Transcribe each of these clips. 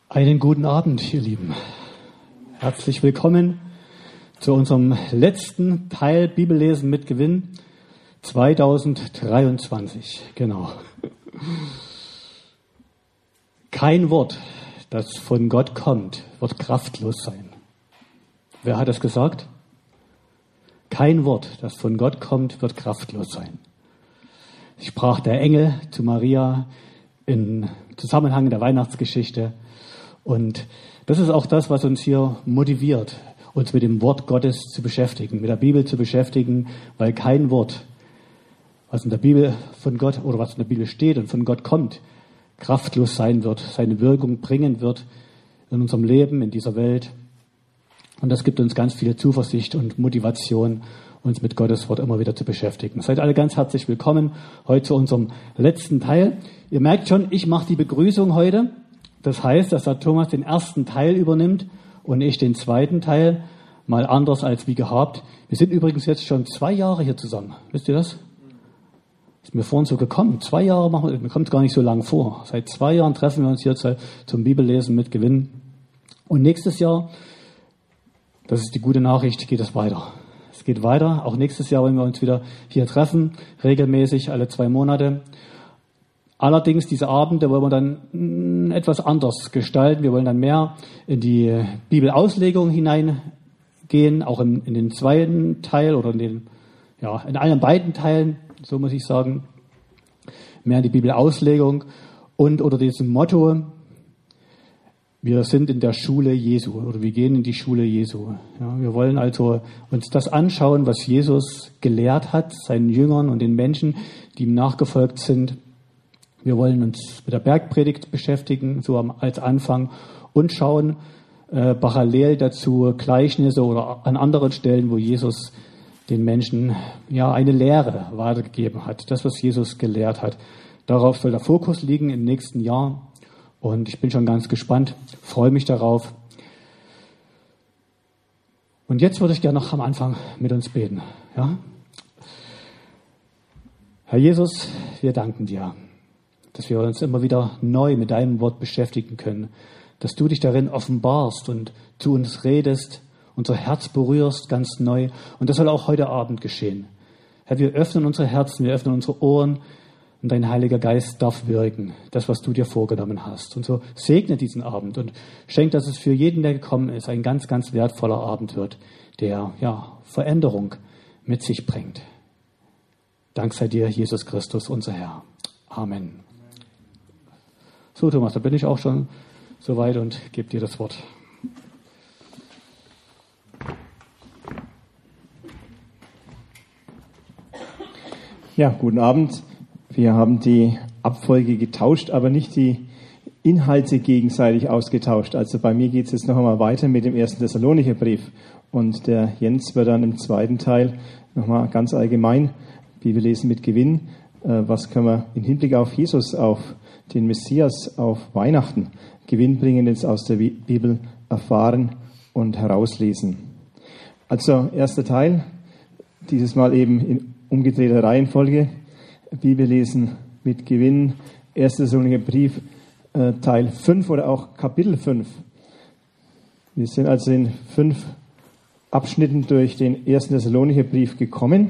Einen guten Abend, ihr Lieben. Herzlich willkommen zu unserem letzten Teil Bibellesen mit Gewinn 2023. Genau. Kein Wort, das von Gott kommt, wird kraftlos sein. Wer hat das gesagt? Kein Wort, das von Gott kommt, wird kraftlos sein. Sprach der Engel zu Maria im Zusammenhang der Weihnachtsgeschichte. Und das ist auch das, was uns hier motiviert, uns mit dem Wort Gottes zu beschäftigen, mit der Bibel zu beschäftigen, weil kein Wort, was in der Bibel von Gott oder was in der Bibel steht und von Gott kommt, kraftlos sein wird, seine Wirkung bringen wird in unserem Leben, in dieser Welt. Und das gibt uns ganz viel Zuversicht und Motivation, uns mit Gottes Wort immer wieder zu beschäftigen. Seid alle ganz herzlich willkommen heute zu unserem letzten Teil. Ihr merkt schon, ich mache die Begrüßung heute. Das heißt, dass der Thomas den ersten Teil übernimmt und ich den zweiten Teil, mal anders als wie gehabt. Wir sind übrigens jetzt schon 2 Jahre hier zusammen. Wisst ihr das? Ist mir vorhin so gekommen. 2 Jahre machen wir, mir kommt gar nicht so lang vor. Seit 2 Jahren treffen wir uns hier zum Bibellesen mit Gewinn. Und nächstes Jahr, das ist die gute Nachricht, geht es weiter. Es geht weiter. Auch nächstes Jahr, wenn wir uns wieder hier treffen, regelmäßig alle 2 Monate. Allerdings diese Abende wollen wir dann etwas anders gestalten. Wir wollen dann mehr in die Bibelauslegung hineingehen, auch in den zweiten Teil oder in allen beiden Teilen, so muss ich sagen, mehr in die Bibelauslegung und unter diesem Motto, wir sind in der Schule Jesu oder wir gehen in die Schule Jesu. Ja, wir wollen also uns das anschauen, was Jesus gelehrt hat, seinen Jüngern und den Menschen, die ihm nachgefolgt sind. Wir wollen uns mit der Bergpredigt beschäftigen, so als Anfang, und schauen parallel dazu Gleichnisse oder an anderen Stellen, wo Jesus den Menschen eine Lehre weitergegeben hat. Das, was Jesus gelehrt hat. Darauf soll der Fokus liegen im nächsten Jahr. Und ich bin schon ganz gespannt, freue mich darauf. Und jetzt würde ich gerne noch am Anfang mit uns beten. Ja? Herr Jesus, wir danken dir, dass wir uns immer wieder neu mit deinem Wort beschäftigen können, dass du dich darin offenbarst und zu uns redest, unser Herz berührst ganz neu. Und das soll auch heute Abend geschehen. Herr, wir öffnen unsere Herzen, wir öffnen unsere Ohren und dein Heiliger Geist darf wirken, das, was du dir vorgenommen hast. Und so segne diesen Abend und schenk, dass es für jeden, der gekommen ist, ein ganz, ganz wertvoller Abend wird, der Veränderung mit sich bringt. Dank sei dir, Jesus Christus, unser Herr. Amen. So, Thomas, da bin ich auch schon soweit und gebe dir das Wort. Ja, guten Abend. Wir haben die Abfolge getauscht, aber nicht die Inhalte gegenseitig ausgetauscht. Also bei mir geht es jetzt noch einmal weiter mit dem 1. Thessalonicher Brief. Und der Jens wird dann im zweiten Teil nochmal ganz allgemein Bibellesen mit Gewinn. Was können wir im Hinblick auf Jesus, auf den Messias, auf Weihnachten Gewinnbringendes aus der Bibel erfahren und herauslesen. Also erster Teil, dieses Mal eben in umgedrehter Reihenfolge, Bibellesen mit Gewinn, 1. Thessalonicher Brief, Teil 5 oder auch Kapitel 5. Wir sind also in 5 Abschnitten durch den 1. Thessalonicher Brief gekommen.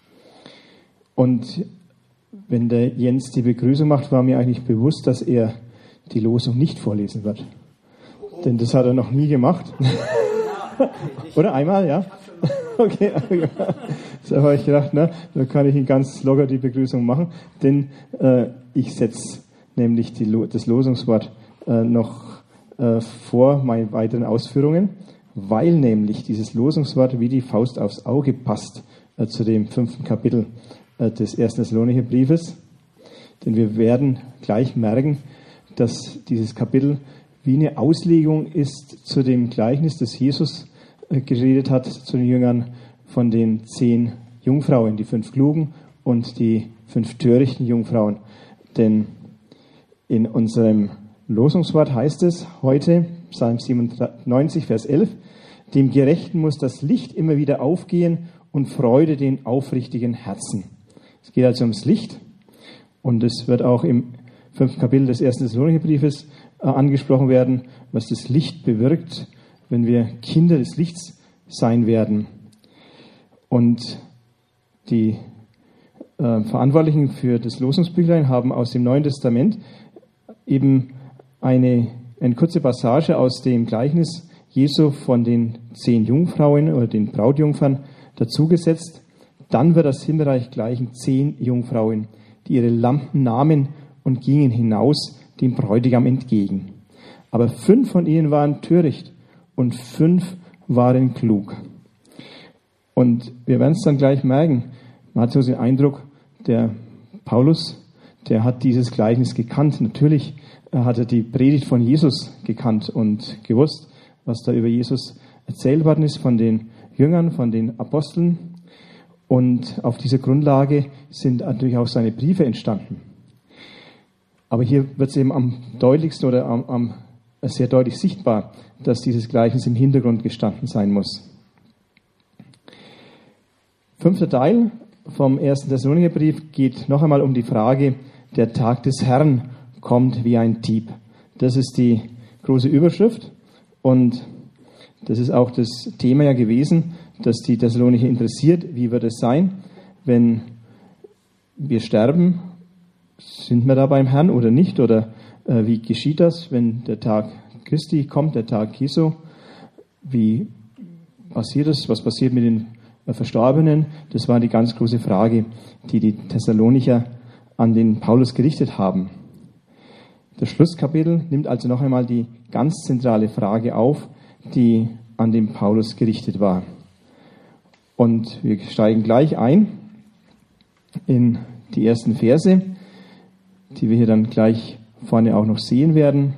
Und wenn der Jens die Begrüßung macht, war mir eigentlich bewusst, dass er die Losung nicht vorlesen wird. Denn das hat er noch nie gemacht. Oder einmal, ja? Okay. So habe ich gedacht, da kann ich ihn ganz locker die Begrüßung machen. Denn ich setze nämlich das Losungswort noch vor meinen weiteren Ausführungen, weil nämlich dieses Losungswort wie die Faust aufs Auge passt zu dem 5. Kapitel des 1. Thessalonicher Briefes. Denn wir werden gleich merken, dass dieses Kapitel wie eine Auslegung ist zu dem Gleichnis, das Jesus geredet hat zu den Jüngern von den 10 Jungfrauen, die 5 klugen und die 5 törichten Jungfrauen. Denn in unserem Losungswort heißt es heute, Psalm 97, Vers 11, dem Gerechten muss das Licht immer wieder aufgehen und Freude den aufrichtigen Herzen. Es geht also ums Licht und es wird auch im 5. Kapitel des 1. Thessalonicherbriefes angesprochen werden, was das Licht bewirkt, wenn wir Kinder des Lichts sein werden. Und die Verantwortlichen für das Losungsbüchlein haben aus dem Neuen Testament eben eine kurze Passage aus dem Gleichnis Jesu von den 10 Jungfrauen oder den Brautjungfern dazugesetzt. Dann wird das Himmelreich gleichen 10 Jungfrauen, die ihre Lampen nahmen und gingen hinaus dem Bräutigam entgegen. Aber 5 von ihnen waren töricht und 5 waren klug. Und wir werden es dann gleich merken. Man hat so den Eindruck, der Paulus, der hat dieses Gleichnis gekannt. Natürlich hat er die Predigt von Jesus gekannt und gewusst, was da über Jesus erzählt worden ist von den Jüngern, von den Aposteln. Und auf dieser Grundlage sind natürlich auch seine Briefe entstanden. Aber hier wird es eben am deutlichsten oder sehr deutlich sichtbar, dass dieses Gleichnis im Hintergrund gestanden sein muss. 5. Teil vom 1. Thessalonicherbrief geht noch einmal um die Frage, der Tag des Herrn kommt wie ein Dieb. Das ist die große Überschrift und das ist auch das Thema ja gewesen, das die Thessalonicher interessiert. Wie wird es sein, wenn wir sterben? Sind wir da beim Herrn oder nicht? Oder wie geschieht das, wenn der Tag Christi kommt, der Tag Jesu? Wie passiert es? Was passiert mit den Verstorbenen? Das war die ganz große Frage, die die Thessalonicher an den Paulus gerichtet haben. Das Schlusskapitel nimmt also noch einmal die ganz zentrale Frage auf, die an den Paulus gerichtet war. Und wir steigen gleich ein in die ersten Verse, die wir hier dann gleich vorne auch noch sehen werden.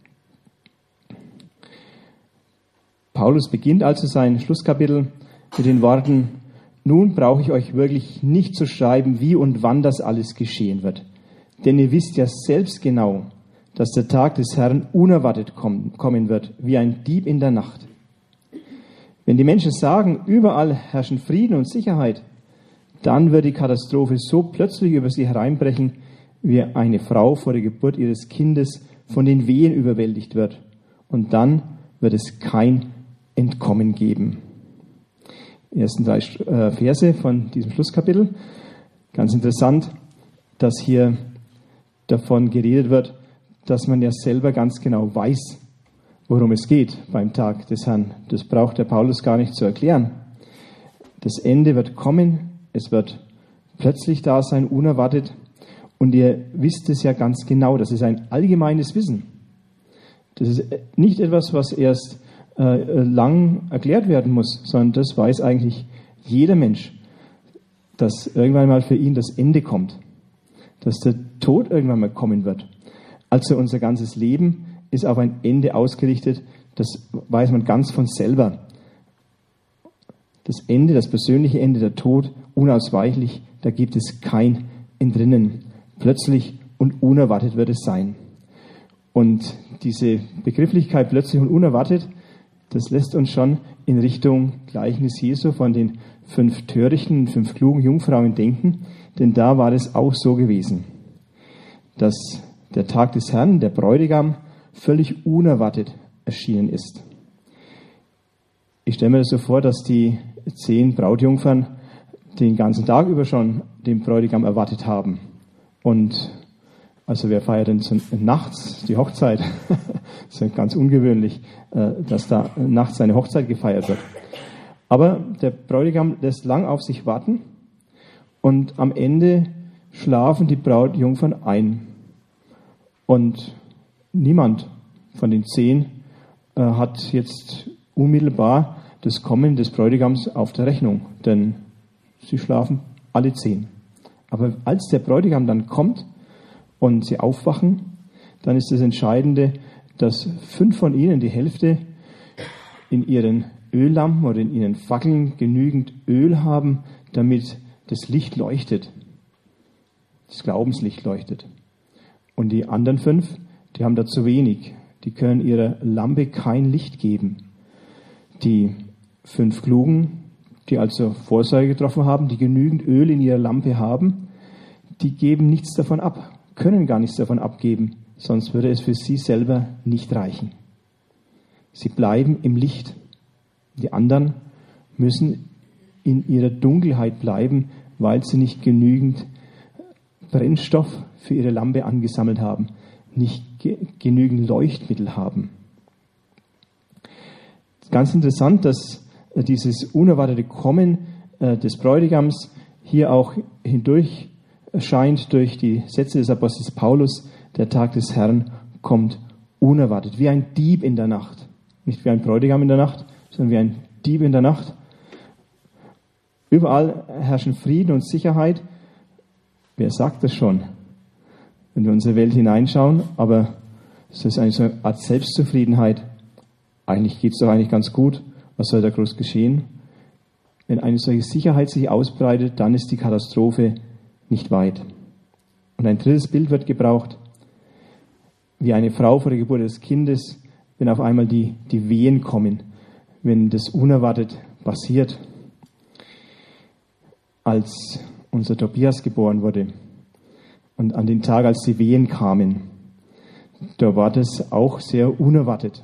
Paulus beginnt also sein Schlusskapitel mit den Worten: Nun brauche ich euch wirklich nicht zu schreiben, wie und wann das alles geschehen wird. Denn ihr wisst ja selbst genau, dass der Tag des Herrn unerwartet kommen wird, wie ein Dieb in der Nacht. Wenn die Menschen sagen, überall herrschen Frieden und Sicherheit, dann wird die Katastrophe so plötzlich über sie hereinbrechen, wie eine Frau vor der Geburt ihres Kindes von den Wehen überwältigt wird. Und dann wird es kein Entkommen geben. Die ersten 3 Verse von diesem Schlusskapitel. Ganz interessant, dass hier davon geredet wird, dass man ja selber ganz genau weiß, worum es geht beim Tag des Herrn. Das braucht der Paulus gar nicht zu erklären. Das Ende wird kommen, es wird plötzlich da sein, unerwartet. Und ihr wisst es ja ganz genau, das ist ein allgemeines Wissen. Das ist nicht etwas, was erst lang erklärt werden muss, sondern das weiß eigentlich jeder Mensch, dass irgendwann mal für ihn das Ende kommt, dass der Tod irgendwann mal kommen wird. Also unser ganzes Leben ist auf ein Ende ausgerichtet, das weiß man ganz von selber. Das Ende, das persönliche Ende, der Tod, unausweichlich, da gibt es kein Entrinnen. Plötzlich und unerwartet wird es sein. Und diese Begrifflichkeit plötzlich und unerwartet, das lässt uns schon in Richtung Gleichnis Jesu von den 5 törichten und 5 klugen Jungfrauen denken, denn da war es auch so gewesen, dass der Tag des Herrn, der Bräutigam, völlig unerwartet erschienen ist. Ich stelle mir das so vor, dass die 10 Brautjungfern den ganzen Tag über schon den Bräutigam erwartet haben. Und also wer feiert denn nachts die Hochzeit? Das ist ja ganz ungewöhnlich, dass da nachts eine Hochzeit gefeiert wird. Aber der Bräutigam lässt lang auf sich warten und am Ende schlafen die Brautjungfern ein. Und niemand von den 10 hat jetzt unmittelbar das Kommen des Bräutigams auf der Rechnung, denn sie schlafen alle 10. Aber als der Bräutigam dann kommt und sie aufwachen, dann ist das Entscheidende, dass 5 von ihnen, die Hälfte, in ihren Öllampen oder in ihren Fackeln genügend Öl haben, damit das Licht leuchtet, das Glaubenslicht leuchtet. Und die anderen 5, die haben da zu wenig. Die können ihrer Lampe kein Licht geben. Die 5 Klugen, die also Vorsorge getroffen haben, die genügend Öl in ihrer Lampe haben, die geben nichts davon ab. können gar nichts davon abgeben, sonst würde es für sie selber nicht reichen. Sie bleiben im Licht. Die anderen müssen in ihrer Dunkelheit bleiben, weil sie nicht genügend Brennstoff für ihre Lampe angesammelt haben, nicht genügend Leuchtmittel haben. Ganz interessant, dass dieses unerwartete Kommen des Bräutigams hier auch hindurch scheint durch die Sätze des Apostels Paulus. Der Tag des Herrn kommt unerwartet, wie ein Dieb in der Nacht. Nicht wie ein Bräutigam in der Nacht, sondern wie ein Dieb in der Nacht. Überall herrschen Frieden und Sicherheit. Wer sagt das schon? Wenn wir in unsere Welt hineinschauen, aber es ist eigentlich so eine Art Selbstzufriedenheit. Eigentlich geht es doch eigentlich ganz gut. Was soll da groß geschehen? Wenn eine solche Sicherheit sich ausbreitet, dann ist die Katastrophe nicht weit. Und ein drittes Bild wird gebraucht, wie eine Frau vor der Geburt des Kindes, wenn auf einmal die Wehen kommen, wenn das unerwartet passiert. Als unser Tobias geboren wurde und an den Tag, als die Wehen kamen, da war das auch sehr unerwartet.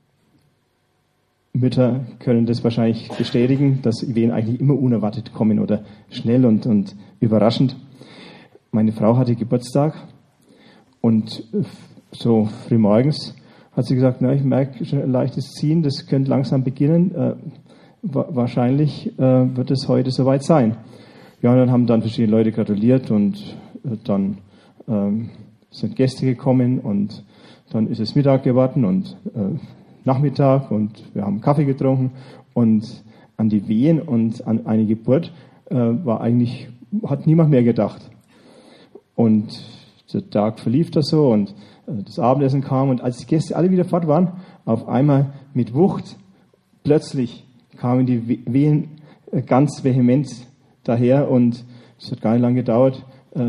Mütter können das wahrscheinlich bestätigen, dass Wehen eigentlich immer unerwartet kommen oder schnell und überraschend. Meine Frau hatte Geburtstag und so früh morgens hat sie gesagt, na, ich merke schon ein leichtes Ziehen, das könnte langsam beginnen. Wahrscheinlich wird es heute soweit sein. Ja, und dann haben dann verschiedene Leute gratuliert und dann sind Gäste gekommen und dann ist es Mittag geworden und Nachmittag und wir haben Kaffee getrunken und an die Wehen und an eine Geburt hat niemand mehr gedacht. Und der Tag verlief das so und das Abendessen kam und als die Gäste alle wieder fort waren, auf einmal mit Wucht, plötzlich kamen die Wehen ganz vehement daher und es hat gar nicht lange gedauert.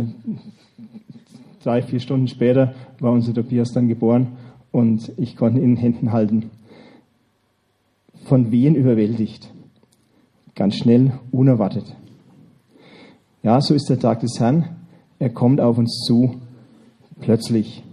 3-4 Stunden später war unser Tobias dann geboren und ich konnte ihn in den Händen halten. Von Wehen überwältigt. Ganz schnell, unerwartet. Ja, so ist der Tag des Herrn. Er kommt auf uns zu, plötzlich.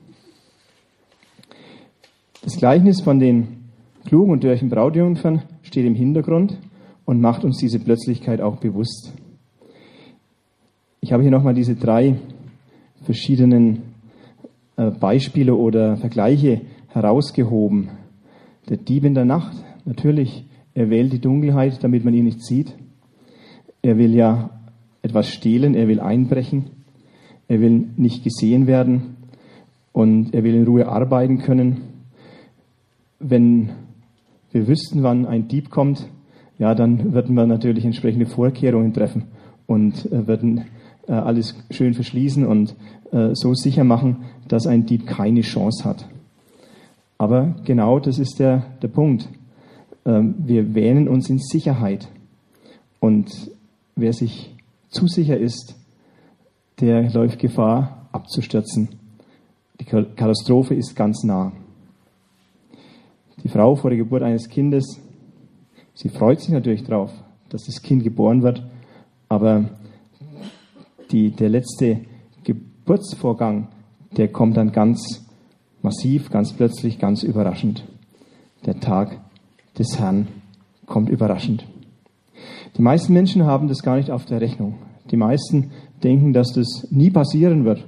Das Gleichnis von den klugen und dörren Brautjungfern steht im Hintergrund und macht uns diese Plötzlichkeit auch bewusst. Ich habe hier nochmal diese 3 verschiedenen Beispiele oder Vergleiche herausgehoben. Der Dieb in der Nacht, natürlich, er wählt die Dunkelheit, damit man ihn nicht sieht. Er will ja etwas stehlen, er will einbrechen, er will nicht gesehen werden und er will in Ruhe arbeiten können. Wenn wir wüssten, wann ein Dieb kommt, ja, dann würden wir natürlich entsprechende Vorkehrungen treffen und würden alles schön verschließen und so sicher machen, dass ein Dieb keine Chance hat. Aber genau das ist der Punkt. Wir wähnen uns in Sicherheit. Und wer sich zu sicher ist, der läuft Gefahr, abzustürzen. Die Katastrophe ist ganz nah. Die Frau vor der Geburt eines Kindes, sie freut sich natürlich darauf, dass das Kind geboren wird, aber der letzte Geburtsvorgang, der kommt dann ganz massiv, ganz plötzlich, ganz überraschend. Der Tag des Herrn kommt überraschend. Die meisten Menschen haben das gar nicht auf der Rechnung. Die meisten denken, dass das nie passieren wird.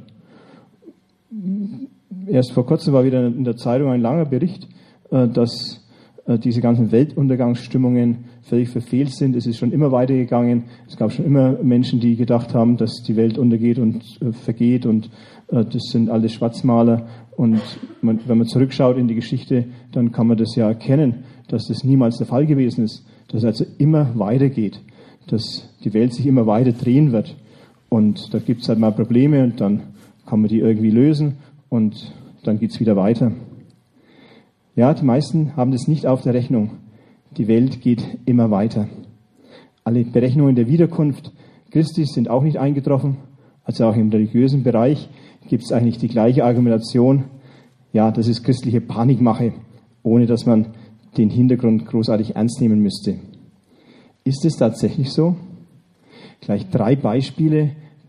Erst vor kurzem war wieder in der Zeitung ein langer Bericht, dass diese ganzen Weltuntergangsstimmungen völlig verfehlt sind. Es ist schon immer weitergegangen. Es gab schon immer Menschen, die gedacht haben, dass die Welt untergeht und vergeht und das sind alles Schwarzmaler. Und wenn man zurückschaut in die Geschichte, dann kann man das ja erkennen, dass das niemals der Fall gewesen ist. Dass es also immer weitergeht, dass die Welt sich immer weiter drehen wird. Und da gibt es halt mal Probleme und dann kann man die irgendwie lösen und dann geht es wieder weiter. Ja, die meisten haben das nicht auf der Rechnung. Die Welt geht immer weiter. Alle Berechnungen der Wiederkunft Christi sind auch nicht eingetroffen. Also auch im religiösen Bereich gibt es eigentlich die gleiche Argumentation. Ja, das ist christliche Panikmache, ohne dass man den Hintergrund großartig ernst nehmen müsste. Ist es tatsächlich so? Gleich 3 Beispiele,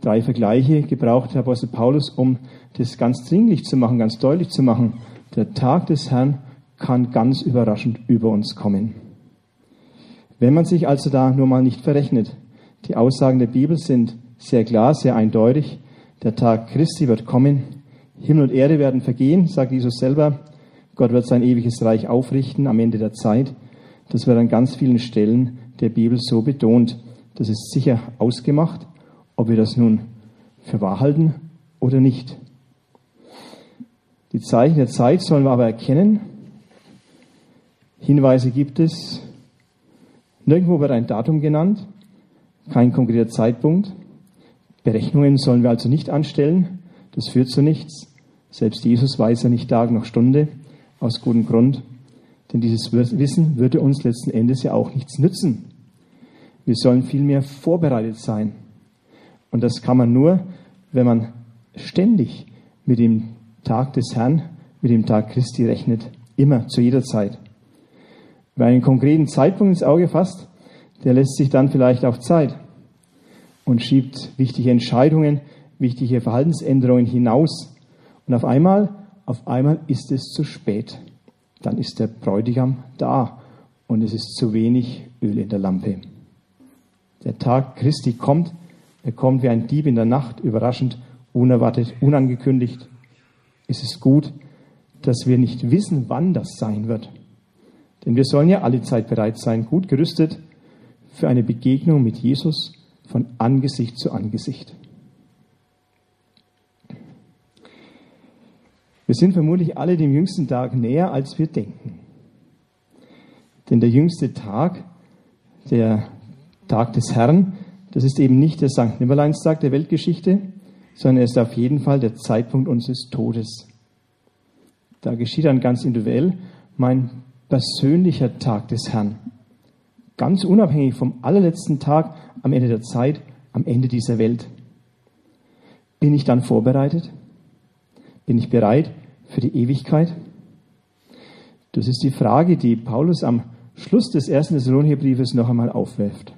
3 Vergleiche gebraucht, der Apostel Paulus, um das ganz dringlich zu machen, ganz deutlich zu machen. Der Tag des Herrn kann ganz überraschend über uns kommen. Wenn man sich also da nur mal nicht verrechnet, die Aussagen der Bibel sind sehr klar, sehr eindeutig. Der Tag Christi wird kommen. Himmel und Erde werden vergehen, sagt Jesus selber. Gott wird sein ewiges Reich aufrichten am Ende der Zeit. Das wird an ganz vielen Stellen der Bibel so betont. Das ist sicher ausgemacht, ob wir das nun für wahr halten oder nicht. Die Zeichen der Zeit sollen wir aber erkennen. Hinweise gibt es. Nirgendwo wird ein Datum genannt, kein konkreter Zeitpunkt. Berechnungen sollen wir also nicht anstellen. Das führt zu nichts. Selbst Jesus weiß ja nicht Tag noch Stunde, aus gutem Grund. Denn dieses Wissen würde uns letzten Endes ja auch nichts nützen. Wir sollen vielmehr vorbereitet sein. Und das kann man nur, wenn man ständig mit dem Tag des Herrn, mit dem Tag Christi rechnet. Immer, zu jeder Zeit. Wer einen konkreten Zeitpunkt ins Auge fasst, der lässt sich dann vielleicht auch Zeit und schiebt wichtige Entscheidungen, wichtige Verhaltensänderungen hinaus. Und auf einmal ist es zu spät. Dann ist der Bräutigam da und es ist zu wenig Öl in der Lampe. Der Tag Christi kommt, er kommt wie ein Dieb in der Nacht, überraschend, unerwartet, unangekündigt. Es ist gut, dass wir nicht wissen, wann das sein wird. Denn wir sollen ja alle Zeit bereit sein, gut gerüstet für eine Begegnung mit Jesus von Angesicht zu Angesicht. Wir sind vermutlich alle dem jüngsten Tag näher, als wir denken. Denn der jüngste Tag, der Tag des Herrn, das ist eben nicht der Sankt Nimmerleinstag der Weltgeschichte, sondern er ist auf jeden Fall der Zeitpunkt unseres Todes. Da geschieht dann ganz individuell mein persönlicher Tag des Herrn. Ganz unabhängig vom allerletzten Tag am Ende der Zeit, am Ende dieser Welt. Bin ich dann vorbereitet? Bin ich bereit für die Ewigkeit? Das ist die Frage, die Paulus am Schluss des 1. Thessalonicherbriefes noch einmal aufwirft.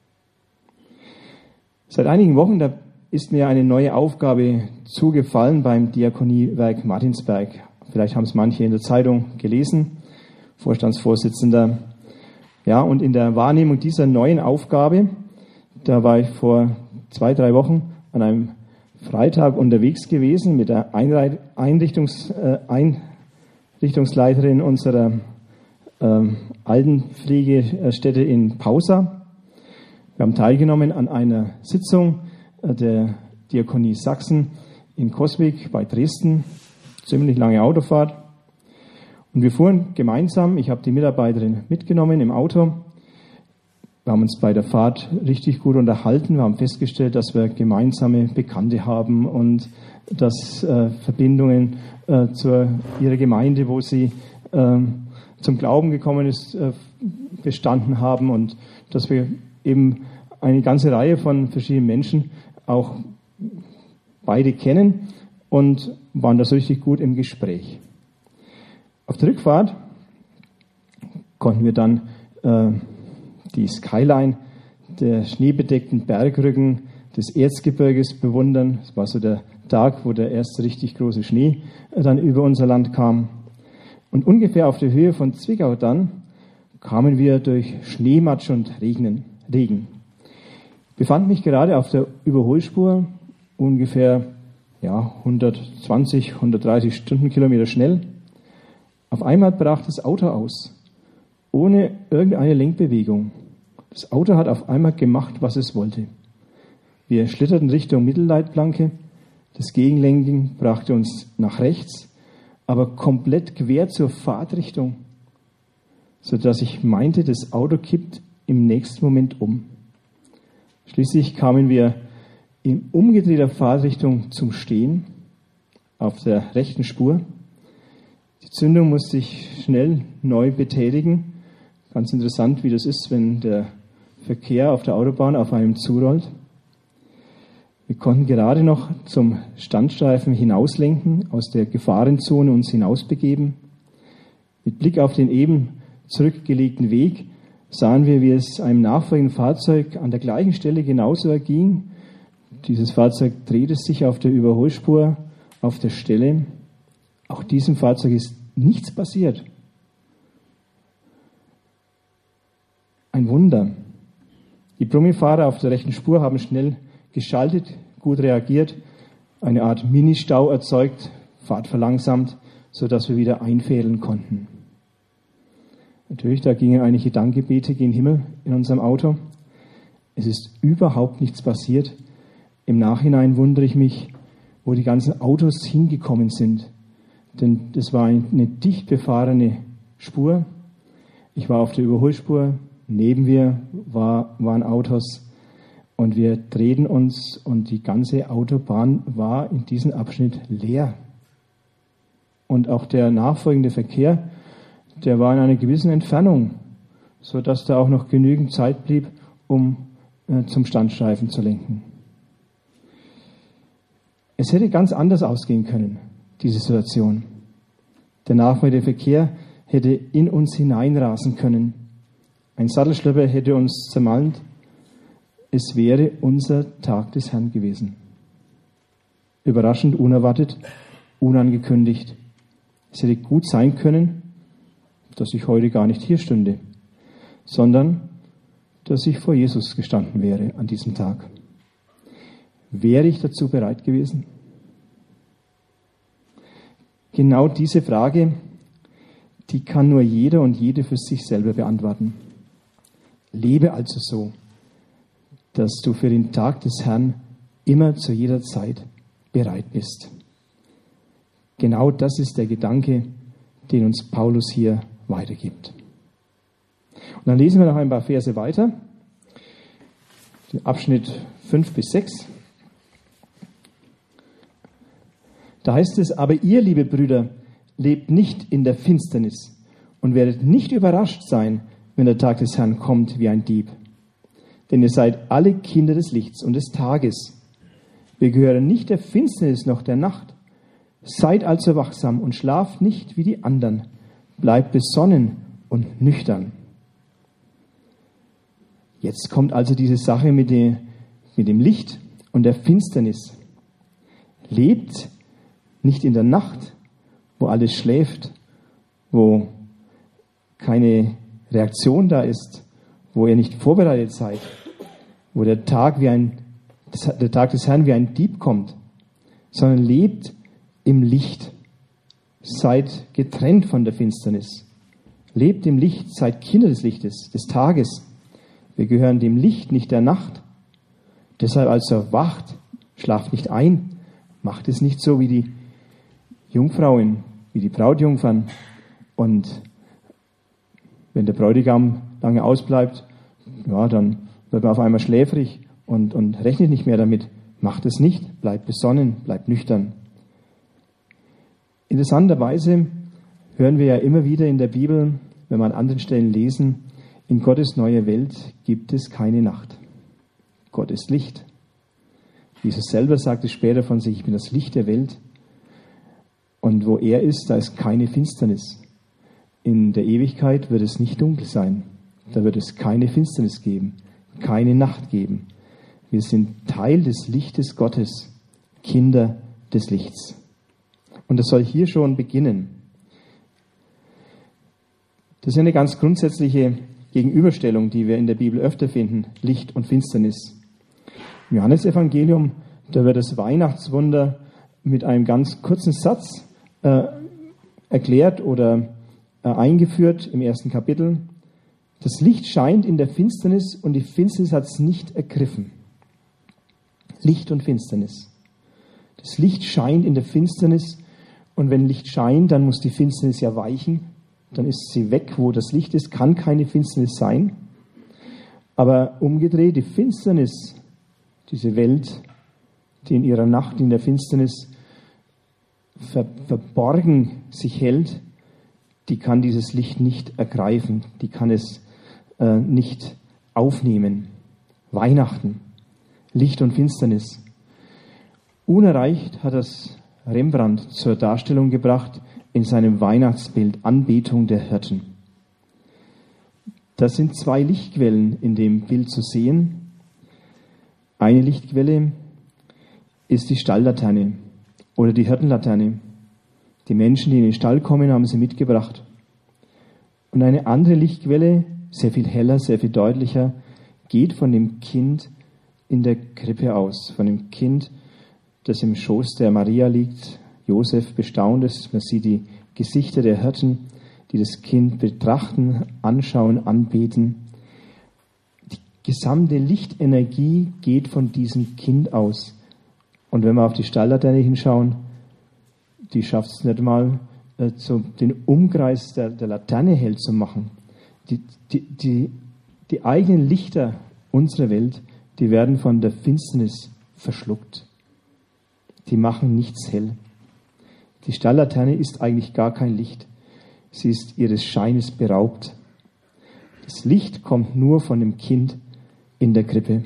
Seit einigen Wochen, da ist mir eine neue Aufgabe zugefallen beim Diakoniewerk Martinsberg. Vielleicht haben es manche in der Zeitung gelesen. Vorstandsvorsitzender. Ja, und in der Wahrnehmung dieser neuen Aufgabe, da war ich vor 2-3 Wochen an einem Freitag unterwegs gewesen mit der Einrichtungsleiterin unserer Altenpflegestätte in Pausa. Wir haben teilgenommen an einer Sitzung der Diakonie Sachsen in Coswig bei Dresden. Ziemlich lange Autofahrt. Und wir fuhren gemeinsam, ich habe die Mitarbeiterin mitgenommen im Auto. Wir haben uns bei der Fahrt richtig gut unterhalten. Wir haben festgestellt, dass wir gemeinsame Bekannte haben und dass Verbindungen zu ihrer Gemeinde, wo sie zum Glauben gekommen ist, bestanden haben und dass wir eben eine ganze Reihe von verschiedenen Menschen auch beide kennen und waren da so richtig gut im Gespräch. Auf der Rückfahrt konnten wir dann die Skyline der schneebedeckten Bergrücken des Erzgebirges bewundern. Es war so der Tag, wo der erste richtig große Schnee dann über unser Land kam. Und ungefähr auf der Höhe von Zwickau dann kamen wir durch Schneematsch und Regen. Ich befand mich gerade auf der Überholspur, ungefähr 120, 130 Stundenkilometer schnell. Auf einmal brach das Auto aus, ohne irgendeine Lenkbewegung. Das Auto hat auf einmal gemacht, was es wollte. Wir schlitterten Richtung Mittelleitplanke. Das Gegenlenken brachte uns nach rechts, aber komplett quer zur Fahrtrichtung, sodass ich meinte, das Auto kippt im nächsten Moment um. Schließlich kamen wir in umgedrehter Fahrtrichtung zum Stehen auf der rechten Spur. Die Zündung musste ich schnell neu betätigen. Ganz interessant, wie das ist, wenn der Verkehr auf der Autobahn auf einem zurollt. Wir konnten gerade noch zum Standstreifen hinauslenken, aus der Gefahrenzone uns hinausbegeben. Mit Blick auf den eben zurückgelegten Weg sahen wir, wie es einem nachfolgenden Fahrzeug an der gleichen Stelle genauso erging. Dieses Fahrzeug dreht es sich auf der Überholspur auf der Stelle. Auch diesem Fahrzeug ist nichts passiert. Ein Wunder. Die Brummifahrer auf der rechten Spur haben schnell geschaltet, gut reagiert, eine Art Ministau erzeugt, Fahrt verlangsamt, sodass wir wieder einfädeln konnten. Natürlich, da gingen einige Dankgebete gen Himmel in unserem Auto. Es ist überhaupt nichts passiert. Im Nachhinein wundere ich mich, wo die ganzen Autos hingekommen sind. Denn das war eine dicht befahrene Spur. Ich war auf der Überholspur, neben mir waren Autos und wir drehten uns und die ganze Autobahn war in diesem Abschnitt leer. Und auch der nachfolgende Verkehr, der war in einer gewissen Entfernung, sodass da auch noch genügend Zeit blieb, um zum Standstreifen zu lenken. Es hätte ganz anders ausgehen können, diese Situation. Der nachfolgende Verkehr hätte in uns hineinrasen können. Ein Sattelschlepper hätte uns zermalmt. Es wäre unser Tag des Herrn gewesen. Überraschend, unerwartet, unangekündigt. Es hätte gut sein können, dass ich heute gar nicht hier stünde, sondern dass ich vor Jesus gestanden wäre an diesem Tag. Wäre ich dazu bereit gewesen? Genau diese Frage, die kann nur jeder und jede für sich selber beantworten. Lebe also so, dass du für den Tag des Herrn immer zu jeder Zeit bereit bist. Genau das ist der Gedanke, den uns Paulus hier weitergibt. Und dann lesen wir noch ein paar Verse weiter, den Abschnitt 5 bis 6. Da heißt es, aber ihr, liebe Brüder, lebt nicht in der Finsternis und werdet nicht überrascht sein, wenn der Tag des Herrn kommt wie ein Dieb. Denn ihr seid alle Kinder des Lichts und des Tages. Wir gehören nicht der Finsternis noch der Nacht. Seid also wachsam und schlaft nicht wie die anderen. Bleibt besonnen und nüchtern. Jetzt kommt also diese Sache mit dem Licht und der Finsternis. Lebt nicht in der Nacht, wo alles schläft, wo keine Reaktion da ist, wo ihr nicht vorbereitet seid, wo der Tag des Herrn wie ein Dieb kommt, sondern lebt im Licht. Seid getrennt von der Finsternis. Lebt im Licht, seid Kinder des Lichtes, des Tages. Wir gehören dem Licht, nicht der Nacht. Deshalb also wacht, schlaft nicht ein, macht es nicht so wie die Jungfrauen, wie die Brautjungfern. Und wenn der Bräutigam lange ausbleibt, ja, dann wird man auf einmal schläfrig und rechnet nicht mehr damit. Macht es nicht, bleibt besonnen, bleibt nüchtern. Interessanterweise hören wir ja immer wieder in der Bibel, wenn wir an anderen Stellen lesen, in Gottes neuer Welt gibt es keine Nacht. Gott ist Licht. Jesus selber sagte später von sich, ich bin das Licht der Welt. Und wo er ist, da ist keine Finsternis. In der Ewigkeit wird es nicht dunkel sein. Da wird es keine Finsternis geben, keine Nacht geben. Wir sind Teil des Lichtes Gottes, Kinder des Lichts. Und das soll hier schon beginnen. Das ist eine ganz grundsätzliche Gegenüberstellung, die wir in der Bibel öfter finden, Licht und Finsternis. Im Johannesevangelium, da wird das Weihnachtswunder mit einem ganz kurzen Satz erklärt oder eingeführt im 1. Kapitel. Das Licht scheint in der Finsternis und die Finsternis hat es nicht ergriffen. Licht und Finsternis. Das Licht scheint in der Finsternis und wenn Licht scheint, dann muss die Finsternis ja weichen. Dann ist sie weg, wo das Licht ist, kann keine Finsternis sein. Aber umgedreht, die Finsternis, diese Welt, die in ihrer Nacht, in der Finsternis verborgen sich hält, die kann dieses Licht nicht ergreifen, die kann es nicht aufnehmen. Weihnachten, Licht und Finsternis. Unerreicht hat das Rembrandt zur Darstellung gebracht in seinem Weihnachtsbild Anbetung der Hirten. Das sind zwei Lichtquellen in dem Bild zu sehen. Eine Lichtquelle ist die Stalllaterne oder die Hirtenlaterne. Die Menschen, die in den Stall kommen, haben sie mitgebracht. Und eine andere Lichtquelle, sehr viel heller, sehr viel deutlicher, geht von dem Kind in der Krippe aus, von dem Kind, das im Schoß der Maria liegt. Josef bestaunt es, man sieht die Gesichter der Hirten, die das Kind betrachten, anschauen, anbeten. Die gesamte Lichtenergie geht von diesem Kind aus. Und wenn wir auf die Stalllaterne hinschauen, die schafft es nicht mal, den Umkreis der Laterne hell zu machen. Die eigenen Lichter unserer Welt, die werden von der Finsternis verschluckt. Die machen nichts hell. Die Stalllaterne ist eigentlich gar kein Licht. Sie ist ihres Scheines beraubt. Das Licht kommt nur von dem Kind in der Krippe.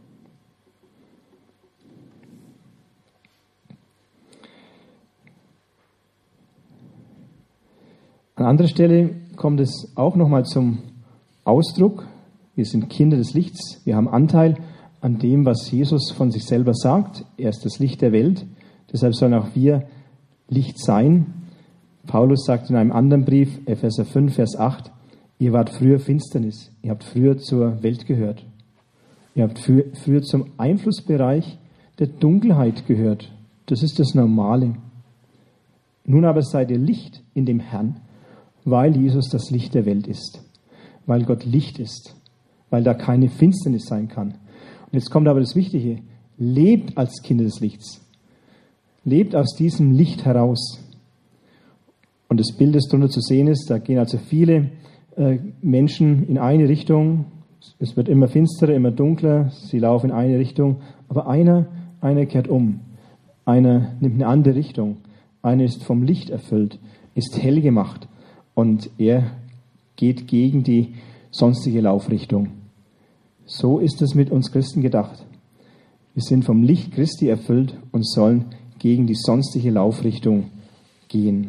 An anderer Stelle kommt es auch nochmal zum Ausdruck. Wir sind Kinder des Lichts. Wir haben Anteil an dem, was Jesus von sich selber sagt. Er ist das Licht der Welt. Deshalb sollen auch wir Licht sein. Paulus sagt in einem anderen Brief, Epheser 5, Vers 8, ihr wart früher Finsternis. Ihr habt früher zur Welt gehört. Ihr habt früher zum Einflussbereich der Dunkelheit gehört. Das ist das Normale. Nun aber seid ihr Licht in dem Herrn, weil Jesus das Licht der Welt ist. Weil Gott Licht ist. Weil da keine Finsternis sein kann. Und jetzt kommt aber das Wichtige. Lebt als Kinder des Lichts. Lebt aus diesem Licht heraus. Und das Bild, das darunter zu sehen ist, da gehen also viele Menschen in eine Richtung. Es wird immer finsterer, immer dunkler. Sie laufen in eine Richtung. Aber einer kehrt um. Einer nimmt eine andere Richtung. Einer ist vom Licht erfüllt, ist hell gemacht. Und er geht gegen die sonstige Laufrichtung. So ist es mit uns Christen gedacht. Wir sind vom Licht Christi erfüllt und sollen gegen die sonstige Laufrichtung gehen.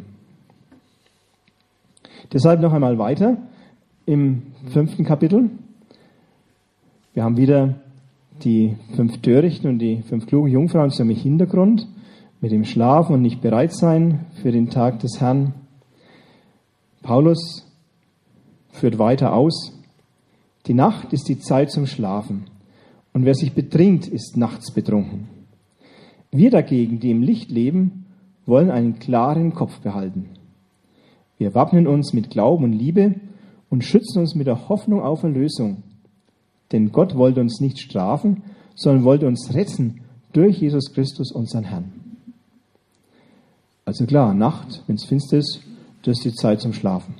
Deshalb noch einmal weiter im 5. Kapitel. Wir haben wieder die 5 Törichten und die 5 klugen Jungfrauen zum Hintergrund, mit dem Schlafen und nicht bereit sein für den Tag des Herrn. Paulus führt weiter aus. Die Nacht ist die Zeit zum Schlafen, und wer sich betrinkt, ist nachts betrunken. Wir dagegen, die im Licht leben, wollen einen klaren Kopf behalten. Wir wappnen uns mit Glauben und Liebe und schützen uns mit der Hoffnung auf Erlösung. Denn Gott wollte uns nicht strafen, sondern wollte uns retten durch Jesus Christus, unseren Herrn. Also klar, Nacht, wenn es finster ist, das ist die Zeit zum Schlafen.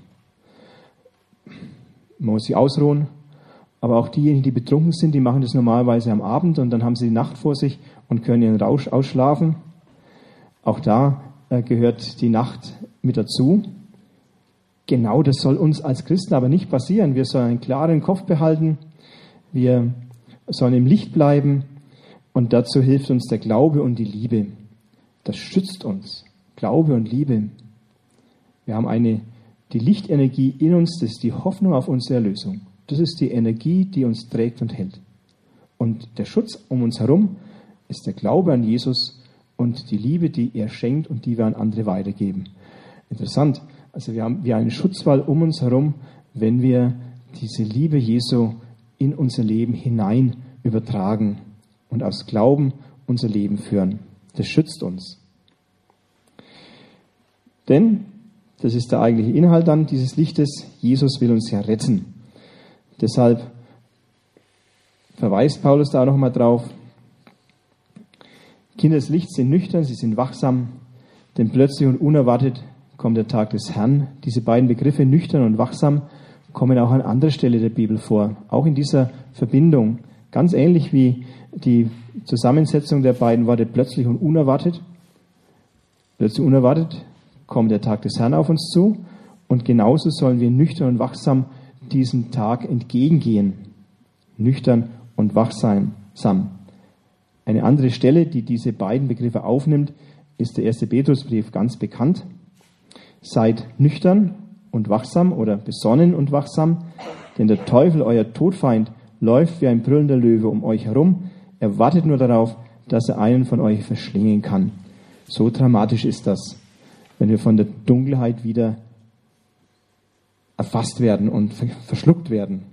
Man muss sich ausruhen, aber auch diejenigen, die betrunken sind, die machen das normalerweise am Abend und dann haben sie die Nacht vor sich und können ihren Rausch ausschlafen. Auch da gehört die Nacht mit dazu. Genau das soll uns als Christen aber nicht passieren. Wir sollen einen klaren Kopf behalten, wir sollen im Licht bleiben und dazu hilft uns der Glaube und die Liebe. Das schützt uns. Glaube und Liebe. Wir haben die Lichtenergie in uns, das ist die Hoffnung auf unsere Erlösung. Das ist die Energie, die uns trägt und hält. Und der Schutz um uns herum ist der Glaube an Jesus und die Liebe, die er schenkt und die wir an andere weitergeben. Interessant, also wir haben einen Schutzwall um uns herum, wenn wir diese Liebe Jesu in unser Leben hinein übertragen und aus Glauben unser Leben führen. Das schützt uns. Denn, das ist der eigentliche Inhalt dann dieses Lichtes, Jesus will uns ja retten. Deshalb verweist Paulus da nochmal drauf. Kinder des Lichts sind nüchtern, sie sind wachsam, denn plötzlich und unerwartet kommt der Tag des Herrn. Diese beiden Begriffe, nüchtern und wachsam, kommen auch an anderer Stelle der Bibel vor. Auch in dieser Verbindung. Ganz ähnlich wie die Zusammensetzung der beiden Worte plötzlich und unerwartet. Plötzlich und unerwartet kommt der Tag des Herrn auf uns zu und genauso sollen wir nüchtern und wachsam diesem Tag entgegengehen. Nüchtern und wachsam. Eine andere Stelle, die diese beiden Begriffe aufnimmt, ist der 1. Petrusbrief, ganz bekannt. Seid nüchtern und wachsam oder besonnen und wachsam, denn der Teufel, euer Todfeind, läuft wie ein brüllender Löwe um euch herum. Er wartet nur darauf, dass er einen von euch verschlingen kann. So dramatisch ist das, wenn wir von der Dunkelheit wieder erfasst werden und verschluckt werden.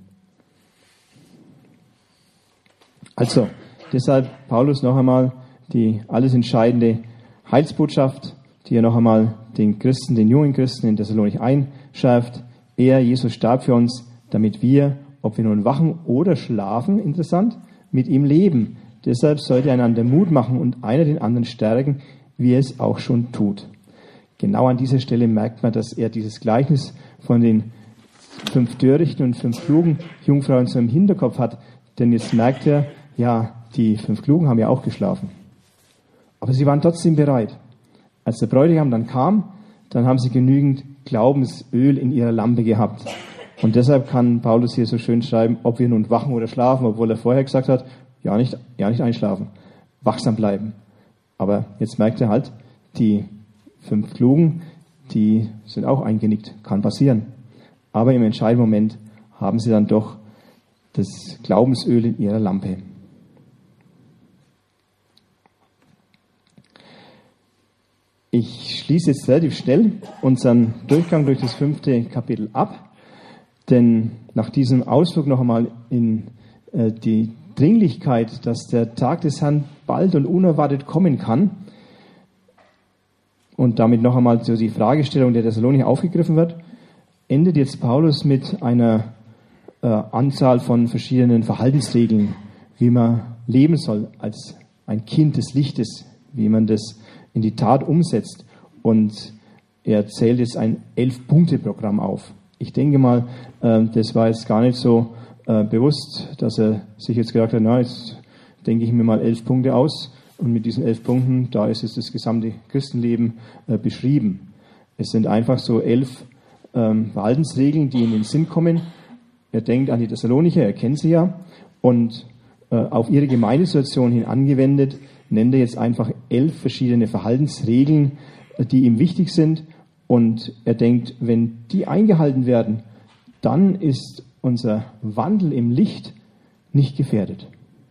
Also, deshalb Paulus noch einmal die alles entscheidende Heilsbotschaft, die er noch einmal den Christen, den jungen Christen in Thessalonich einschärft. Er, Jesus, starb für uns, damit wir, ob wir nun wachen oder schlafen, interessant, mit ihm leben. Deshalb sollt ihr einander Mut machen und einer den anderen stärken, wie er es auch schon tut. Genau an dieser Stelle merkt man, dass er dieses Gleichnis von den 5 törichten und 5 klugen Jungfrauen so im Hinterkopf hat. Denn jetzt merkt er, ja, die 5 klugen haben ja auch geschlafen. Aber sie waren trotzdem bereit. Als der Bräutigam dann kam, dann haben sie genügend Glaubensöl in ihrer Lampe gehabt. Und deshalb kann Paulus hier so schön schreiben, ob wir nun wachen oder schlafen, obwohl er vorher gesagt hat, ja nicht einschlafen, wachsam bleiben. Aber jetzt merkt er halt, die 5 Klugen, die sind auch eingenickt, kann passieren. Aber im entscheidenden Moment haben sie dann doch das Glaubensöl in ihrer Lampe. Ich schließe jetzt relativ schnell unseren Durchgang durch das 5. Kapitel ab, denn nach diesem Ausflug noch einmal in die Dringlichkeit, dass der Tag des Herrn bald und unerwartet kommen kann und damit noch einmal so die Fragestellung der Thessalonicher aufgegriffen wird, endet jetzt Paulus mit einer Anzahl von verschiedenen Verhaltensregeln, wie man leben soll als ein Kind des Lichtes, wie man das in die Tat umsetzt. Und er zählt jetzt ein 11-Punkte-Programm auf. Ich denke mal, das war jetzt gar nicht so bewusst, dass er sich jetzt gedacht hat, na, jetzt denke ich mir mal 11 Punkte aus und mit diesen 11 Punkten, da ist jetzt das gesamte Christenleben beschrieben. Es sind einfach so 11 Verhaltensregeln, die in den Sinn kommen. Er denkt an die Thessalonicher, er kennt sie ja, und auf ihre Gemeindesituation hin angewendet, nennt er jetzt einfach 11 verschiedene Verhaltensregeln, die ihm wichtig sind. Und er denkt, wenn die eingehalten werden, dann ist unser Wandel im Licht nicht gefährdet.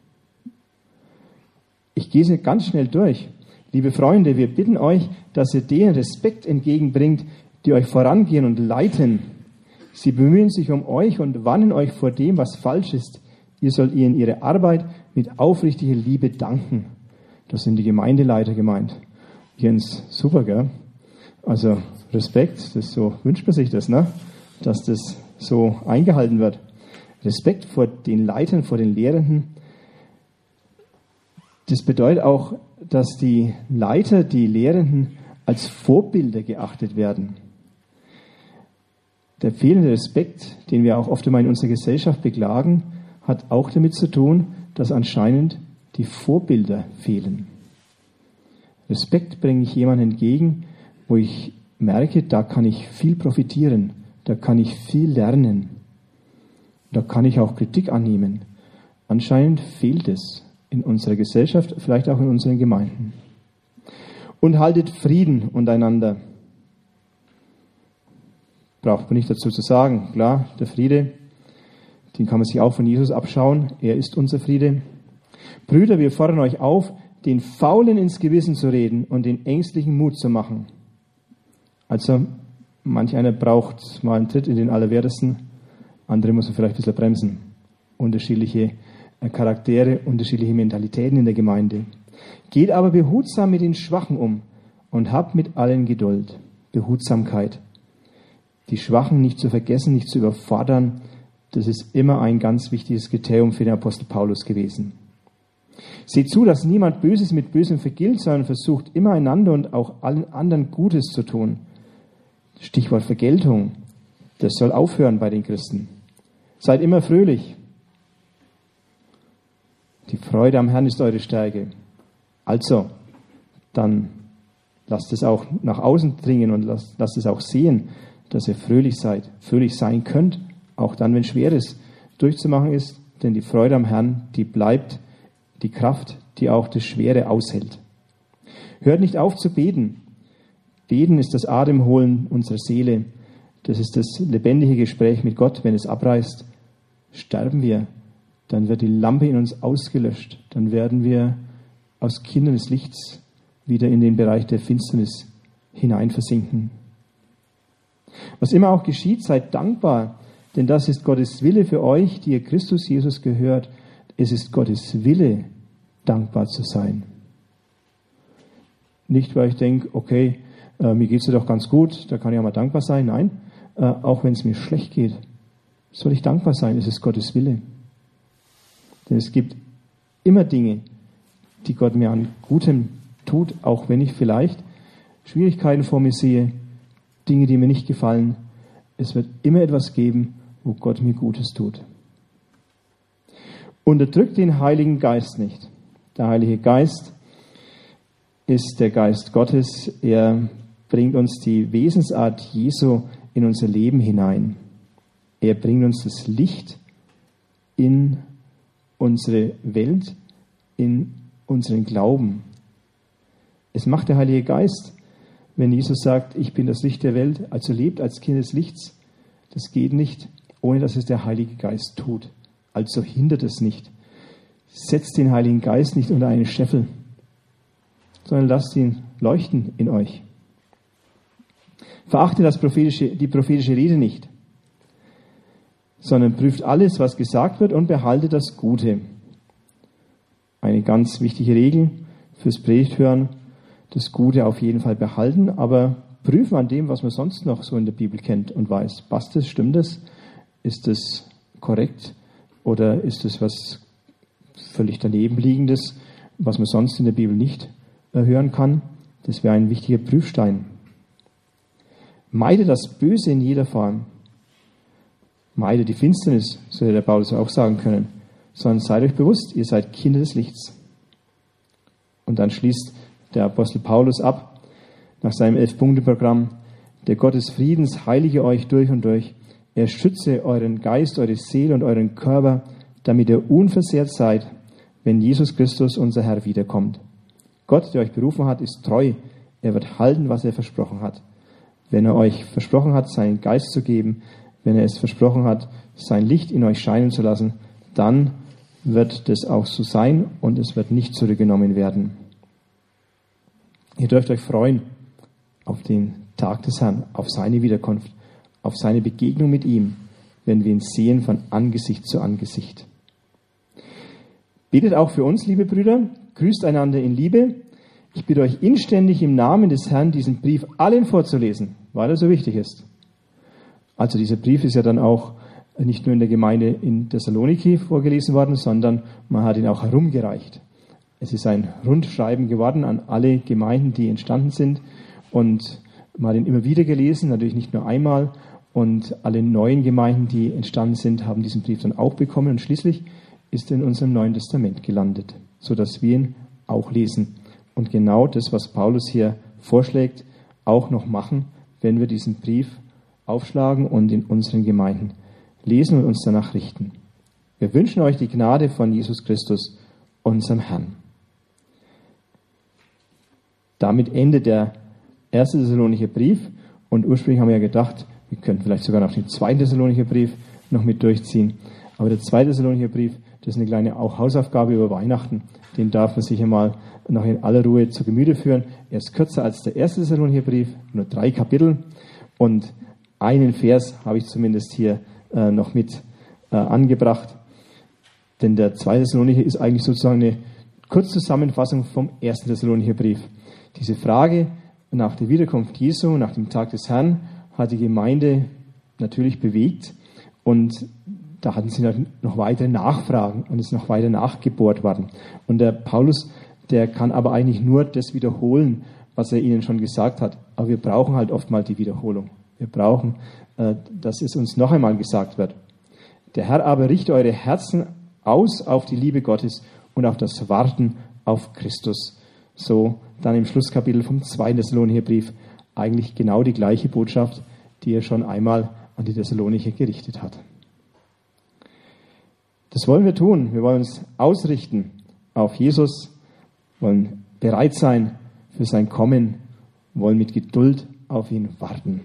Ich gehe es ganz schnell durch. Liebe Freunde, wir bitten euch, dass ihr denen Respekt entgegenbringt, die euch vorangehen und leiten. Sie bemühen sich um euch und warnen euch vor dem, was falsch ist. Ihr sollt ihnen ihre Arbeit mit aufrichtiger Liebe danken. Das sind die Gemeindeleiter gemeint. Jens, super, gell? Also Respekt, das so wünscht man sich das, ne? Dass das so eingehalten wird. Respekt vor den Leitern, vor den Lehrenden. Das bedeutet auch, dass die Leiter, die Lehrenden als Vorbilder geachtet werden. Der fehlende Respekt, den wir auch oft einmal in unserer Gesellschaft beklagen, hat auch damit zu tun, dass anscheinend die Vorbilder fehlen. Respekt bringe ich jemandem entgegen, wo ich merke, da kann ich viel profitieren, da kann ich viel lernen, da kann ich auch Kritik annehmen. Anscheinend fehlt es in unserer Gesellschaft, vielleicht auch in unseren Gemeinden. Und haltet Frieden untereinander. Braucht man nicht dazu zu sagen. Klar, der Friede, den kann man sich auch von Jesus abschauen. Er ist unser Friede. Brüder, wir fordern euch auf, den Faulen ins Gewissen zu reden und den Ängstlichen Mut zu machen. Also, manch einer braucht mal einen Tritt in den Allerwertesten, andere muss man vielleicht ein bisschen bremsen. Unterschiedliche Charaktere, unterschiedliche Mentalitäten in der Gemeinde. Geht aber behutsam mit den Schwachen um und habt mit allen Geduld. Behutsamkeit. Die Schwachen nicht zu vergessen, nicht zu überfordern, das ist immer ein ganz wichtiges Kriterium für den Apostel Paulus gewesen. Seht zu, dass niemand Böses mit Bösem vergilt, sondern versucht immer einander und auch allen anderen Gutes zu tun. Stichwort Vergeltung. Das soll aufhören bei den Christen. Seid immer fröhlich. Die Freude am Herrn ist eure Stärke. Also, dann lasst es auch nach außen dringen und lasst es auch sehen, dass ihr fröhlich seid, fröhlich sein könnt, auch dann, wenn Schweres durchzumachen ist, denn die Freude am Herrn, die bleibt die Kraft, die auch das Schwere aushält. Hört nicht auf zu beten. Beten ist das Atemholen unserer Seele. Das ist das lebendige Gespräch mit Gott. Wenn es abreißt, sterben wir. Dann wird die Lampe in uns ausgelöscht. Dann werden wir aus Kindern des Lichts wieder in den Bereich der Finsternis hinein versinken. Was immer auch geschieht, seid dankbar, denn das ist Gottes Wille für euch, die ihr Christus Jesus gehört. Es ist Gottes Wille, dankbar zu sein. Nicht, weil ich denke, okay, mir geht es ja doch ganz gut, da kann ich auch mal dankbar sein. Nein, auch wenn es mir schlecht geht, soll ich dankbar sein. Es ist Gottes Wille. Denn es gibt immer Dinge, die Gott mir an Gutem tut, auch wenn ich vielleicht Schwierigkeiten vor mir sehe, Dinge, die mir nicht gefallen. Es wird immer etwas geben, wo Gott mir Gutes tut. Unterdrückt den Heiligen Geist nicht. Der Heilige Geist ist der Geist Gottes. Er bringt uns die Wesensart Jesu in unser Leben hinein. Er bringt uns das Licht in unsere Welt, in unseren Glauben. Es macht der Heilige Geist, wenn Jesus sagt, ich bin das Licht der Welt, also lebt als Kind des Lichts. Das geht nicht, ohne dass es der Heilige Geist tut. Also hindert es nicht. Setzt den Heiligen Geist nicht unter einen Scheffel, sondern lasst ihn leuchten in euch. Verachtet die prophetische Rede nicht, sondern prüft alles, was gesagt wird, und behaltet das Gute. Eine ganz wichtige Regel fürs Predigthören: das Gute auf jeden Fall behalten, aber prüfen an dem, was man sonst noch so in der Bibel kennt und weiß. Passt es? Stimmt es? Ist es korrekt? Oder ist es was völlig daneben liegendes, was man sonst in der Bibel nicht hören kann? Das wäre ein wichtiger Prüfstein. Meide das Böse in jeder Form. Meide die Finsternis, so hätte der Paulus auch sagen können. Sondern seid euch bewusst, ihr seid Kinder des Lichts. Und dann schließt der Apostel Paulus ab, nach seinem 11-Punkte-Programm: Der Gott des Friedens heilige euch durch und durch. Er schütze euren Geist, eure Seele und euren Körper, damit ihr unversehrt seid, wenn Jesus Christus, unser Herr, wiederkommt. Gott, der euch berufen hat, ist treu. Er wird halten, was er versprochen hat. Wenn er euch versprochen hat, seinen Geist zu geben, wenn er es versprochen hat, sein Licht in euch scheinen zu lassen, dann wird das auch so sein und es wird nicht zurückgenommen werden. Ihr dürft euch freuen auf den Tag des Herrn, auf seine Wiederkunft, auf seine Begegnung mit ihm, wenn wir ihn sehen von Angesicht zu Angesicht. Betet auch für uns, liebe Brüder, grüßt einander in Liebe. Ich bitte euch inständig im Namen des Herrn, diesen Brief allen vorzulesen, weil er so wichtig ist. Also dieser Brief ist ja dann auch nicht nur in der Gemeinde in Thessaloniki vorgelesen worden, sondern man hat ihn auch herumgereicht. Es ist ein Rundschreiben geworden an alle Gemeinden, die entstanden sind, und man hat ihn immer wieder gelesen, natürlich nicht nur einmal, und alle neuen Gemeinden, die entstanden sind, haben diesen Brief dann auch bekommen, und schließlich ist er in unserem Neuen Testament gelandet, sodass wir ihn auch lesen und genau das, was Paulus hier vorschlägt, auch noch machen, wenn wir diesen Brief aufschlagen und in unseren Gemeinden lesen und uns danach richten. Wir wünschen euch die Gnade von Jesus Christus, unserem Herrn. Damit endet der 1. Thessalonicher Brief, und ursprünglich haben wir ja gedacht, wir könnten vielleicht sogar noch den 2. Thessalonicher Brief noch mit durchziehen. Aber der 2. Thessalonicher Brief, das ist eine kleine auch Hausaufgabe über Weihnachten. Den darf man sich einmal noch in aller Ruhe zu Gemüte führen. Er ist kürzer als der 1. Thessalonicher Brief, nur 3 Kapitel. Und einen Vers habe ich zumindest hier noch mit angebracht. Denn der 2. Thessalonicher ist eigentlich sozusagen eine Kurzzusammenfassung vom 1. Thessalonicher Brief. Diese Frage nach der Wiederkunft Jesu, nach dem Tag des Herrn, hat die Gemeinde natürlich bewegt, und da hatten sie noch weitere Nachfragen und ist noch weiter nachgebohrt worden. Und der Paulus, der kann aber eigentlich nur das wiederholen, was er ihnen schon gesagt hat. Aber wir brauchen halt oft mal die Wiederholung. Wir brauchen, dass es uns noch einmal gesagt wird. Der Herr aber richte eure Herzen aus auf die Liebe Gottes und auf das Warten auf Christus. So dann im Schlusskapitel vom 2. Thessalonicher Brief eigentlich genau die gleiche Botschaft, die er schon einmal an die Thessalonicher gerichtet hat. Das wollen wir tun. Wir wollen uns ausrichten auf Jesus, wollen bereit sein für sein Kommen, wollen mit Geduld auf ihn warten.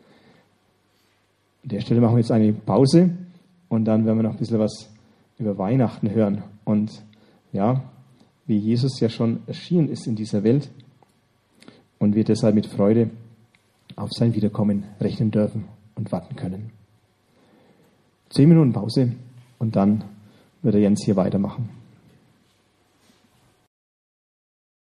An der Stelle machen wir jetzt eine Pause, und dann werden wir noch ein bisschen was über Weihnachten hören. Und ja, wie Jesus ja schon erschienen ist in dieser Welt und wir deshalb mit Freude auf sein Wiederkommen rechnen dürfen und warten können. 10 Minuten Pause und dann wird der Jens hier weitermachen.